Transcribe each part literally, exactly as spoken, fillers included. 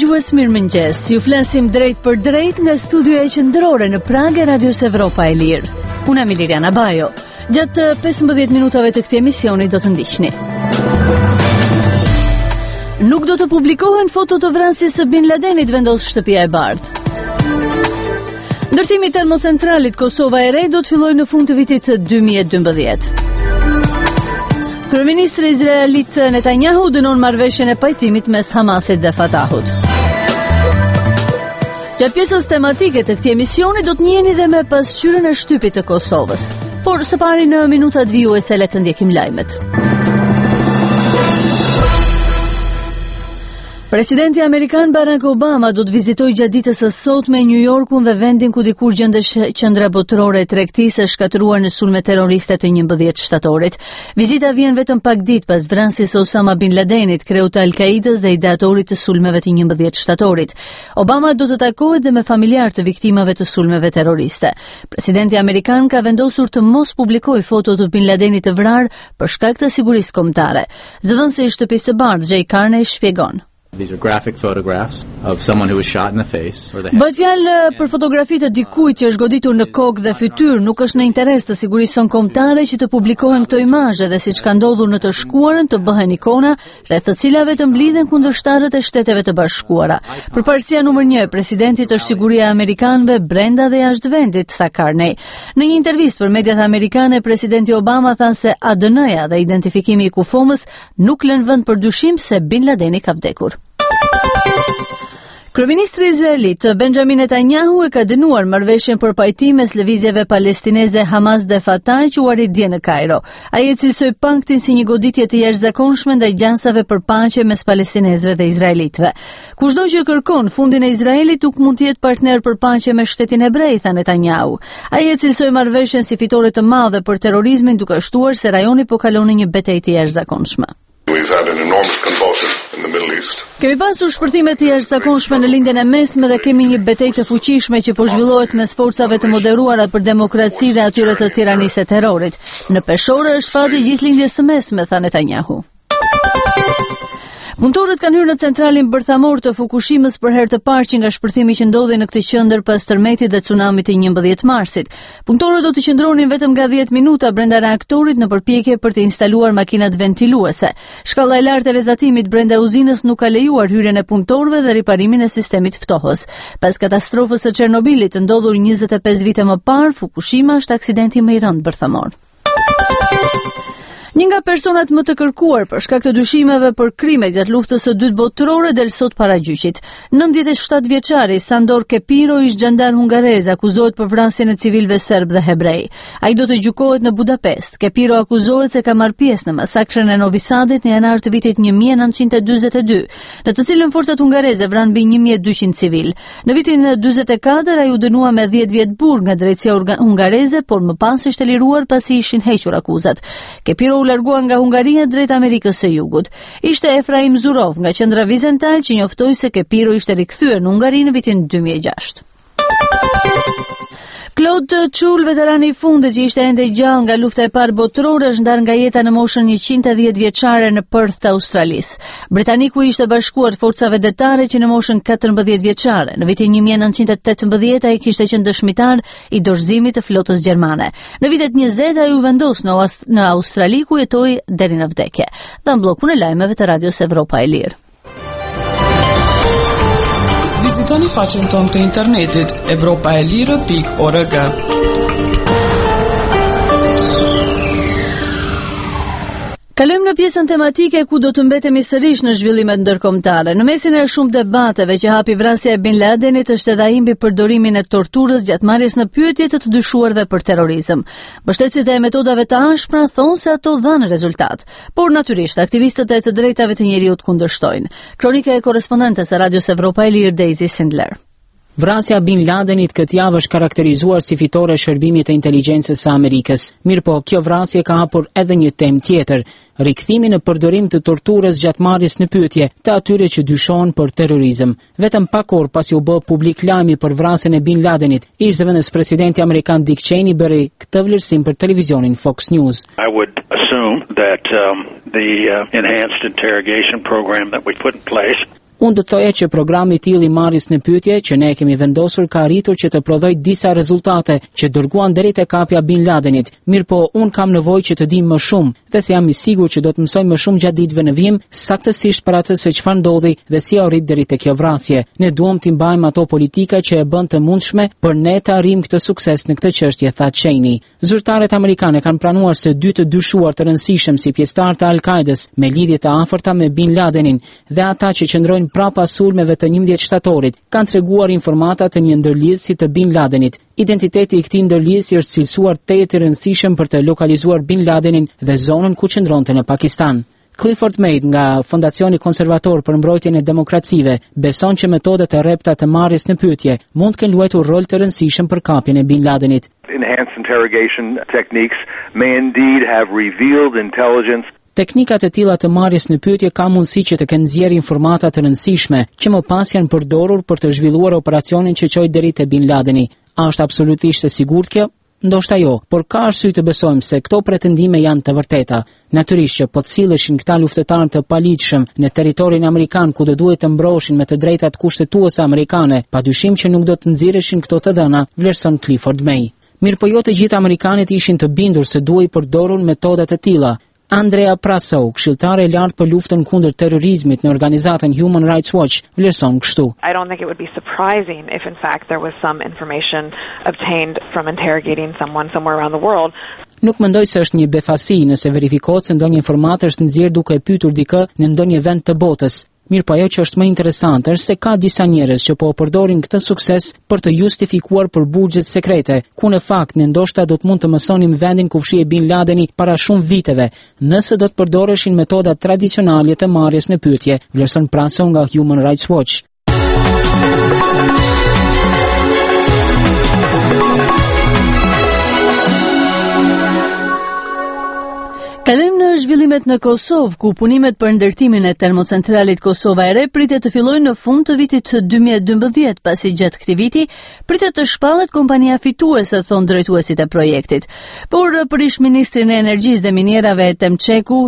dëgjues, mirëmëngjes. Ju flasim drejt për drejt nga studioja qendrore në Prag e Radios Evropa e Lirë. Unë jam Liriana Bajo. Gjatë pesëmbëdhjetë minutave të këtij emisioni do të ndiqni. Nuk do të publikohen foto të vrasjes së Bin Ladenit, vendos Shtëpia e Bardhë. Ndërtimi i termocentralit Kosova e Re do të fillojë në fund të vitit dy mijë e dymbëdhjetë. Kryeministri izraelit Netanyahu dënon marrëveshjen e pajtimit mes Hamasit dhe Fatahut. Gjatë pjesës tematike të këtij emisioni do të njiheni dhe me pasqyrën e shtypit të Kosovës. Por së pari në minutat vijuese le të ndjekim lajmet. Presidenti Amerikan Barack Obama do të vizitojë gjatë ditës së sotme New Yorkun dhe vendin ku dikur gjendesh qendra botërore e tregtisë e shkatëruar në sulme terroriste të njëmbëdhjetë shtatorit. Vizita vjen vetëm pak ditë pas vrasjes së Osama Bin Ladenit, kreu të Al-Qaidës dhe ideatorit të sulmeve të njëmbëdhjetë shtatorit. Obama do të takohet dhe me familjarë të viktimave të sulmeve terroriste. Presidenti Amerikan ka vendosur të mos publikojë foto të Bin Ladenit të vrarë për shkak të sigurisë kombëtare. Zëdhënësi i Shtëpisë së Bardhë, Jay Carney, shpjegon. These are graphic photographs of someone who was shot in the face or the head. Bëhet fjalë për fotografi të dikujt që është goditur në kokë dhe fytyrë, nuk është në interes të sigurisë kombëtare që të publikohen këto imazhe dhe siç ka ndodhur në të shkuarën të bëhen ikona rreth të cilave të mblidhen kundërshtarët e Shteteve të Bashkuara. Përparësia numër një e presidentit është siguria e amerikanëve brenda dhe jashtë vendit, tha Carney. Në një intervistë për mediat amerikane, presidenti Obama tha se A D N-ja dhe identifikimi i kufomës nuk lën vend për dyshim se Bin Ladeni ka vdekur. Kryeministri izraelit Benjamin Netanyahu e ka dënuar marrëveshjen për pajtim mes lëvizjeve palestineze Hamas dhe Fatah që u arrit dje në Kairo. Ai e cilësoi paktin si një goditje të jashtëzakonshme ndaj gjansave për paqe mes palestinezëve dhe izraelitëve. Kushdo që kërkon fundin e Izraelit nuk mund të jetë partner për paqe me shtetin hebrej, tha Netanyahu. Ai e cilësoi marrëveshjen si fitore të madhe për terrorizmin, duke shtuar se rajoni po kalon në një betejë të jashtëzakonshme. We've had an enormous convulsion in the Middle East. Kemi pasur shpërthime të jashtëzakonshme në lindjen e mesme dhe kemi një betejë të fuqishme që po zhvillohet mes forcave të moderuara për demokraci dhe atyre të tiranisë së terrorit. Në peshore është fati i gjithë lindjes së mesme, tha Netanyahu. Punëtorët kanë hyrë në centralin bërthamor të Fukushimës për herë të parë që nga shpërthimi që ndodhi në këtë qendër pas tërmetit dhe tsunamit të njëmbëdhjetë marsit. Punëtorët do të qëndronin vetëm nga dhjetë minuta brenda reaktorit në përpjekje për të instaluar makinat ventiluese. Shkalla e lartë e rrezatimit brenda uzinës nuk ka lejuar hyrjen e punëtorëve dhe riparimin e sistemit ftohës. Pas katastrofës së Çernobilit ndodhur njëzet e pesë vite më parë, Fukushima është aksidenti më i rëndë bërthamor. Një nga personat më të kërkuar për shkak të dyshimeve për krime gjatë luftës së dytë botërore del sot para gjyqit. nëntëdhjetë e shtatë vjeçari Sandor Kepiro, ish gjandar hungarez, akuzohet për vrasjen e civilëve serb dhe hebrej. Ai do të gjykohet në Budapest. Kepiro akuzohet se ka marrë pjesë në masakrën e Novi Sadit në janar të vitit një mijë e nëntëqind e dyzet e dy, në të cilën forcat hungareze vranë mbi një mijë e dyqind civil. Në vitin dyzet e katër ai u dënua me dhjetë vjet burg nga drejtësia hungareze, por më pas ishte liruar pasi ishin hequr akuzat. Kepiro largua nga Hungaria drejt Amerikës së Jugut. Ishte Efraim Zurov nga qendra Vizental që njoftoi se Kepiro ishte rikthyer në Hungari në vitin dy mijë e gjashtë. Claude Chull, veterani i fundit që ishte ende i gjallë nga lufta e parë botërore, është ndarë nga jeta në moshën njëqind e dhjetë vjeçare në Perth të Australisë. Britaniku ishte bashkuar forcave detare që në moshën katërmbëdhjetë vjeçare. Në vitin një mijë e nëntëqind e tetëmbëdhjetë ai kishte qenë dëshmitar i dorëzimit të flotës gjermane. Në vitet njëzet ai u vendos në, në Australi ku jetoi deri në vdekje. Dhe në bllokun e lajmeve të Radios Evropa e Lirë. Vizitoni faqen tonë të internetit evropa e lirë pikë org. Kalojmë në pjesën tematike ku do të mbetemi sërish në zhvillimet ndërkombëtare. Në mesin e shumë debateve që hapi vrasja e Bin Ladenit është edhe ai mbi përdorimin e torturës gjatë marrjes në pyetje të të dyshuarve për terrorizëm. Mbështetësit e metodave të ashpra thonë se ato dhanë rezultat, por natyrisht aktivistët e të drejtave të njeriut kundërshtojnë. Kronika e korrespondentes së Radios Evropa e Lirë, Daisy Sindler. Vrasja Bin Ladenit këtë javë është karakterizuar si fitore e shërbimit të inteligjencës së Amerikës. Mirpo, kjo vrasje ka hapur edhe një temë tjetër, rikthimin në përdorim të torturës gjatë marrjes në pyetje të atyre që dyshohen për terrorizëm. Vetëm pak orë pasi u bë publik lajmi për vrasjen e Bin Ladenit, ish zëvendës presidenti amerikan Dick Cheney bëri këtë vlerësim për televizionin Fox News. I would assume that um, the uh, enhanced interrogation program that we put in place Unë do të thoja që programi i tillë i marrjes në pyetje që ne kemi vendosur ka arritur që të prodhojë disa rezultate që dërguan deri te kapja Bin Ladenit. Mirë po, unë kam nevojë që të di më shumë dhe se jam i sigurt që do të mësoj më shumë gjatë ditëve në vijim, saktësisht për atë se çfarë ndodhi dhe si arrit deri te kjo vrasje. Ne duam të mbajmë ato politika që e bën të mundshme për ne të arrijmë këtë sukses në këtë çështje, tha Cheney. Zyrtarët amerikanë kanë pranuar se dy të dyshuar të rëndësishëm si pjesëtar të Al-Qaedas me lidhje të afërta me Bin Ladenin dhe ata që qëndrojnë prapa sulmeve të njëmbëdhjetë shtatorit kanë treguar informata të një ndërlidhësi të Bin Ladenit. Identiteti i këtij ndërlidhësi është cilësuar tejet i rëndësishëm për të lokalizuar Bin Ladenin dhe zonën ku qëndronte në Pakistan. Clifford Maid nga Fondacioni Konservator për Mbrojtjen e Demokracive beson që metodat e rrepta të marrjes në pyetje mund të kenë luajtur rol të rëndësishëm për kapjen e Bin Ladenit. Enhanced interrogation techniques may indeed have revealed intelligence. Teknikat e tilla të marrjes në pyetje ka mundësi që të kenë nxjerrë informata të rëndësishme që më pas janë përdorur për të zhvilluar operacionin që çoi deri te Bin Ladeni. A është absolutisht e sigurt kjo? Ndoshta jo, por ka arsye të besojmë se këto pretendime janë të vërteta. Natyrisht që po të silleshin këta luftëtarë të paligjshëm në territorin amerikan ku do duhet të mbroheshin me të drejtat kushtetuese amerikane, padyshim që nuk do të nxirreshin këto të dhëna, vlerëson Clifford May. Mirë po jo të gjithë amerikanët ishin të bindur se duhej përdorur metodat e tilla. Andrea Prasow, këshilltare e lartë për luftën kundër terrorizmit në organizatën Human Rights Watch, vlerëson kështu. I don't think it would be surprising if in fact there was some information obtained from interrogating someone somewhere around the world. Nuk mendoj se është një befasi nëse verifikohet se ndonjë informator është nxjerrë duke e pyetur dikë në ndonjë vend të botës. Mirë po ajo që është më interesante është se ka disa njerëz që po përdorin këtë sukses për të justifikuar përburgjet sekrete, ku në fakt ne ndoshta do të mund të mësonim vendin ku fshihej Bin Ladeni para shumë viteve, nëse do të përdoreshin metoda tradicionale të marrjes në pyetje, vlerëson Praso nga Human Rights Watch. Kalojmë në zhvillimet në Kosovë, ku punimet për ndërtimin e termocentralit Kosova e Re pritet të fillojnë në fund të vitit dy mijë e dymbëdhjetë, pasi gjatë këtij viti pritet të shpallet kompania fituese, thon drejtuesit e projektit. Por për ish-ministrin e Energjisë dhe Minierave Temçeku,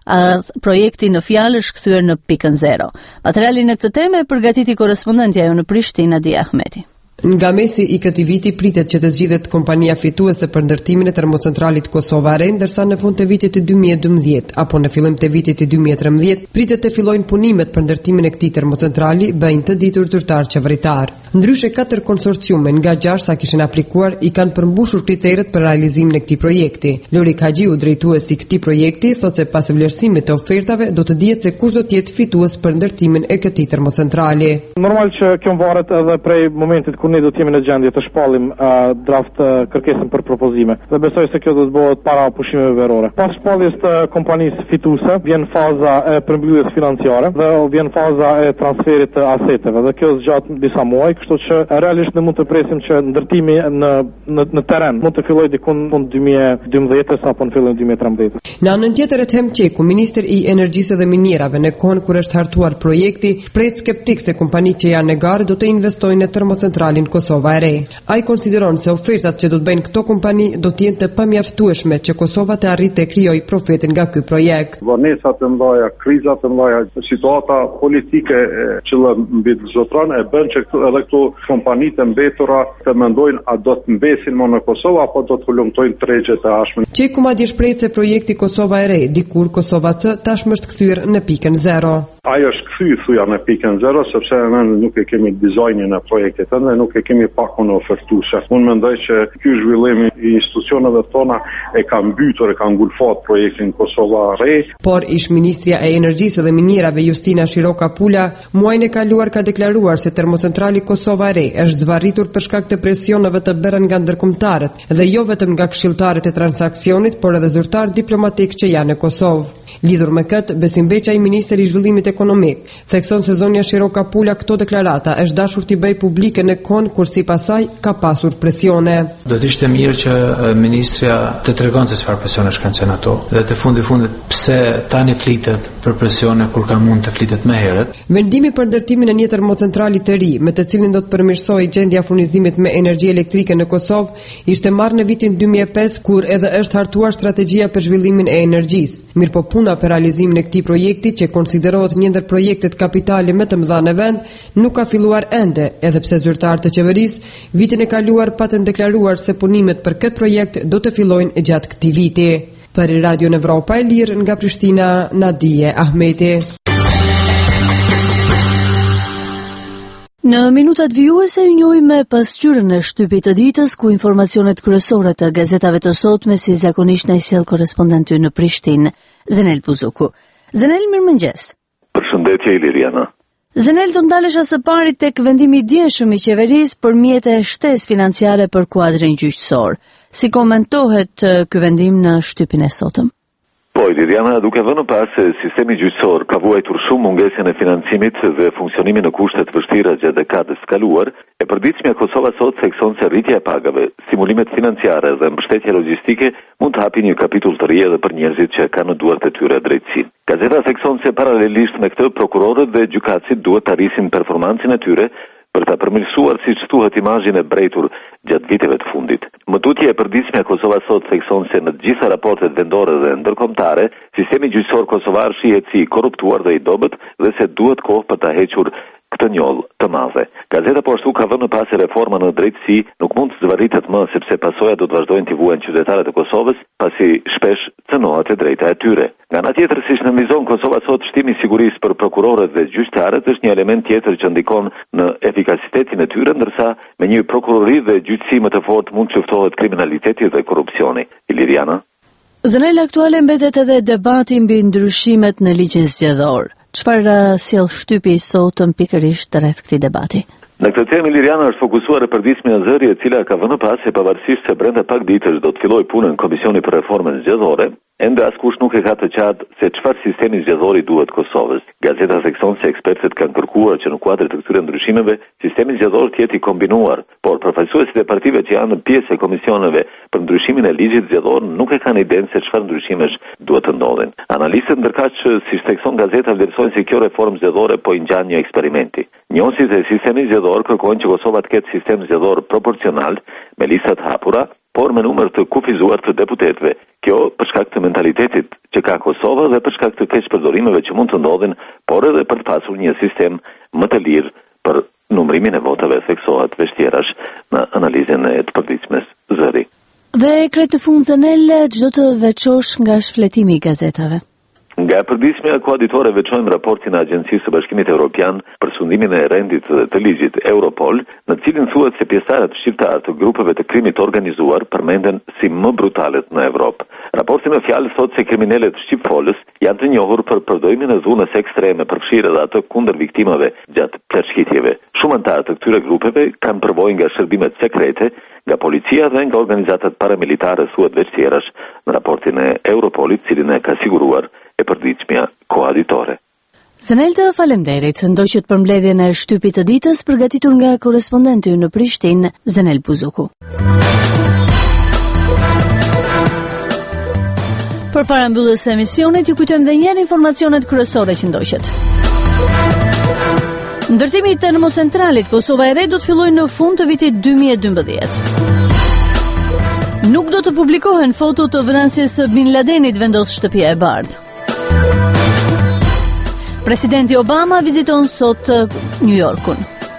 projekti në fjalë është kthyer në pikën zero. Materialin në këtë temë përgatiti korrespondentja jonë në Prishtinë, Adi Ahmeti. Nga mesi i këtij viti pritet që të zgjidhet kompania fituese për ndërtimin e termocentralit Kosova e Re, ndërsa në fund të vitit dy mijë e dymbëdhjetë apo në fillim të vitit dy mijë e trembëdhjetë pritet të fillojnë punimet për ndërtimin e këtij termocentrali, bëjnë të ditur zyrtar qeveritar. Ndryshe katër konsorciume nga gjashtë sa kishin aplikuar i kanë përmbushur kriteret për realizimin e këtij projekti. Lori Haxhiu, drejtuesi i këtij projekti, thotë se pas vlerësimit të ofertave do të dihet se kush do të jetë fitues për ndërtimin e këtij termocentrali. Normal që kjo varet edhe prej momentit kur ne do të jemi në gjendje të shpallim uh, draft uh, kërkesën për propozime. Dhe besoj se kjo do të bëhet para pushimeve verore. Pas shpalljes të kompanisë fituese vjen faza e përmbylljes financiare dhe vjen faza e transferit të aseteve. Dhe kjo zgjat disa muaj, kështu që realisht ne mund të presim që ndërtimi në në, në terren mund të fillojë diku në fund dy mijë e dymbëdhjetë apo në fillim dy mijë e trembëdhjetë. Në anën tjetër, Temçeku, ministri i Energjisë dhe Minierave, në kohën kur është hartuar projekti, pret skeptik se kompanitë që janë në garë do të investojnë në termocentralin Kosova e Re. Ai konsideron se ofertat që do të bëjnë këto kompani do të jenë të pamjaftueshme që Kosova të arrijë të krijojë profetin nga ky projekt. Vonesat të mëdha, krizat të mëdha, situata politike që mbi zotron e bën që këtu edhe këtu kompanitë mbetura të mendojnë a do të mbesin më në Kosovë apo do të hulumtojnë tregjet e ashme. Çeku madje shpreh se projekti Kosova e Re, dikur Kosova C, tashmë është kthyer në pikën zero. Ai është kthyer thuja në pikën zero sepse ne nuk e kemi dizajnin e projektit dhe nuk e kemi pakun ofertuese. Unë mendoj që ky zhvillim i institucioneve tona e ka mbytur, e ka ngulfat projektin Kosova e Re. Por ish-ministria e Energjisë dhe Minierave Justina Shiroka Pula muajin e kaluar ka deklaruar se termocentrali Kosova e Re është zvarritur për shkak të presioneve të bërën nga ndërkombëtarët dhe jo vetëm nga këshilltarët e transaksionit, por edhe zyrtar diplomatik që janë në Kosovë. Lidhur me këtë, Besim Beqaj, ministri i zhvillimit ekonomik, thekson se zonja Shiroka Pula këto deklarata është dashur t'i bëjë publike në kohën kur sipas saj ka pasur presione. Do të ishte mirë që ministria të tregon se çfarë presionesh kanë qenë ato dhe të fundi fundit pse tani flitet për presione kur ka mund të flitet më herët. Vendimi për ndërtimin e një termocentrali të ri, me të cilin do të përmirësojë gjendja furnizimit me energji elektrike në Kosovë, ishte marrë në vitin dy mijë e pesë kur edhe është hartuar strategjia për zhvillimin e energjisë. Mirëpo puna për realizimin e këtij projekti, që konsiderohet një ndër projektet kapitale më të mëdha në vend, nuk ka filluar ende, edhe pse zyrtarët e qeverisë vitin e kaluar patën deklaruar se punimet për këtë projekt do të fillojnë gjatë këtij viti. Për Radio Evropa e Lirë nga Prishtina, Nadije Ahmeti. Në minutat vijuese ju njohim me pasqyrën e shtypit të ditës, ku informacionet kryesore të gazetave të sotme si zakonisht na i sjell korrespondenti në Prishtinë, Zenel Buzuku. Zenel, mirëmëngjes. Përshëndetje Iliriana. Zenel, do ndalesha së pari tek vendimi i djeshëm i qeverisë për mjete e shtesë financiare për kuadrin gjyqësor. Si komentohet ky vendim në shtypin e sotëm? Po, Iliriana, duke vënë pas se sistemi gjyqësor ka vuajtur shumë mungesën e financimit dhe funksionimin në kushte të vështira gjatë dekadës së kaluar, e përditshmja Kosova sot thekson se rritja e pagave, stimulimet financiare dhe mbështetja logjistike mund të hapin një kapitull të ri edhe për njerëzit që kanë në duart e tyre drejtësinë. Gazeta thekson se paralelisht me këtë, prokurorët dhe gjykatësit duhet të arrisin performancën e tyre për ta përmirësuar siç thuhet imazhin e brejtur gjatë viteve të fundit. Më tutje e përditshmja Kosova sot thekson se në të gjitha raportet vendore dhe ndërkombëtare, sistemi gjyqësor kosovar shihet si i korruptuar dhe i dobët dhe se duhet kohë për ta hequr këtë njollë të madhe. Gazeta po ashtu ka vënë pas se reforma në drejtësi nuk mund të zvarritet më sepse pasojat do të vazhdojnë t'i vuajnë qytetarët e Kosovës, pasi shpesh cënohet e drejta e tyre. Nga ana tjetër, siç nënvizon Kosova sot, shtimi i sigurisë për prokurorët dhe gjyqtarët është një element tjetër që ndikon në efikasitetin e tyre, ndërsa me një prokurori dhe gjyqësi më të fortë mund të luftohet kriminaliteti dhe korrupsioni. Iliriana. Zenel, aktuale mbetet edhe debati mbi ndryshimet në ligjin zgjedhor. Çfarë sjell shtypi i sotëm pikërisht rreth këtij debati? Në këtë temë Iliriana është fokusuar e përditshmja zëri e cila ka vënë pas se pavarësisht se brenda pak ditësh do të fillojë punën Komisioni për Reformën Zgjedhore, ende askush nuk e ka të qartë se çfarë sistemi zgjedhori duhet Kosovës. Gazeta thekson se ekspertët kanë kërkuar që në kuadër të këtyre ndryshimeve, sistemi zgjedhor të jetë i kombinuar, por përfaqësuesit e partive që janë pjesë e komisioneve për ndryshimin e ligjit zgjedhor nuk e kanë idenë se çfarë ndryshimesh duhet të ndodhin. Analistët ndërkaq, siç thekson gazeta, vlerësojnë se kjo reformë zgjedhore po i ngjan një eksperimenti. Njohësit e sistemit zgjedhor kërkojnë që Kosova të ketë sistem zgjedhor proporcional me lista të hapura, por me numër të kufizuar të deputetëve. Kjo për shkak të mentalitetit që ka Kosova dhe për shkak të keqpërdorimeve që mund të ndodhin, por edhe për të pasur një sistem më të lirë për numërimin e votave, theksohet vështirash në analizën e të përditshmes zëri. Dhe krejt të fund, Zenel, çdo të veçosh nga shfletimi i gazetave? Nga përditshmja koaditore veçojmë raportin e Agjencisë së Bashkimit Evropian për sundimin e rendit të ligjit Europol, në cilin thuhet se pjesëtarët shqiptar të grupeve të krimit organizuar përmenden si më brutalet në Evropë. Raporti me fjalë thotë se kriminalet shqipfolës janë të njohur për përdorimin e dhunës ekstreme, përfshirë edhe ato kundër viktimave gjatë plagëshkitjeve. Shumë anëtarë të këtyre grupeve kanë përvojë nga shërbimet sekrete, nga policia dhe nga organizatat paramilitare, thuhet veçtjerash në raportin e Europolit, cilin e ka siguruar e përditshmja koaditore. Zenel, të faleminderit. Ndoqët për mbledhjen e shtypit të ditës përgatitur nga korrespondenti në Prishtinë, Zenel Buzuku. Për para mbylljes së emisionit, ju kujtojmë edhe një herë informacionet kryesore që ndoqët. Ndërtimi i termocentralit Kosova e Re do të fillojë në fund të vitit dy mijë e dymbëdhjetë. Nuk do të publikohen foto të vrasjes së Bin Ladenit, vendos Shtëpia e Bardhë. Presidenti Obama viziton sot New Yorkun.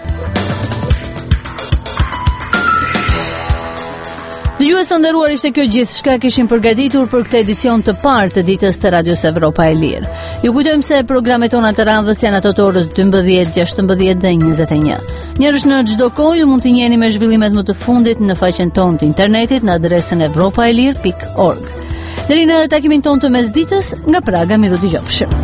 Dëgjues të nderuar, ishte kjo gjithçka kishim përgatitur për këtë edicion të parë të ditës të Radios Evropa e Lirë. Ju kujtojmë se programet tona të radhës janë ato të orës dymbëdhjetë, gjashtëmbëdhjetë dhe njëzet e një. Njerësh në çdo kohë ju mund të njiheni me zhvillimet më të fundit në faqen tonë të internetit në adresën evropaelir pikë org. Deri në takimin tonë të mesditës, nga Praga, miru dëgjofshim.